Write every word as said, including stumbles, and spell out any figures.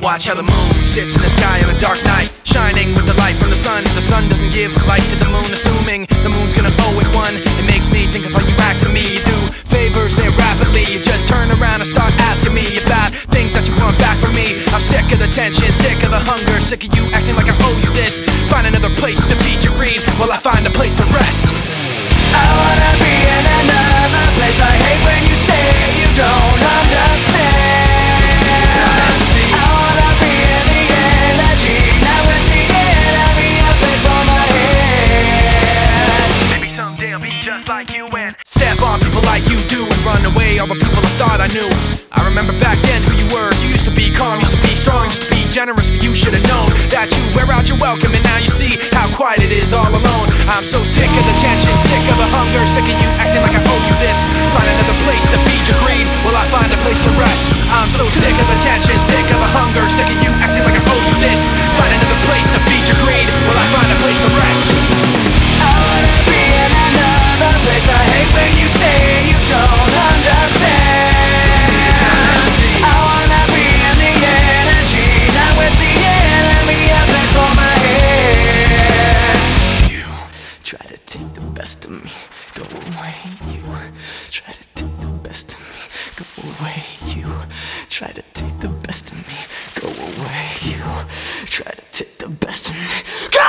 Watch how the moon sits in the sky on a dark night, shining with the light from the sun. The sun doesn't give light to the moon, assuming the moon's gonna owe it one. It makes me think of how you act to me. You do favors there rapidly, you just turn around and start asking me about things that you want back from me. I'm sick of the tension, sick of the hunger, sick of you acting like I owe you this. Find another place to feed your greed while I find a place to rest. I wanna be in another place. I hate when you say you don't understand. I wanna be in the energy, not with the enemy, a place for my head. Maybe someday I'll be just like you and step on people like you do and run away all the people I thought I knew. I remember back then who you were. You used to be calm, used to be strong, used to be generous, but you should have known that you wear out your welcome, and now you see how quiet it is all alone. I'm so sick of the tension, sick of the hunger, sick of you acting like I owe you this. Find another place to feed your greed while I find a place to rest. I'm so sick of the tension, sick of the hunger, sick of you acting like I owe you this. Find another place to feed your greed while I find a place to rest. I wanna be in another place. I hate when you say you don't understand. I wanna be in the energy, not with the enemy, a place for my head. You try to take the best of me, go away. You try to take the best of me, go away. You try to take the best of me, go away. You try to take the best of me, go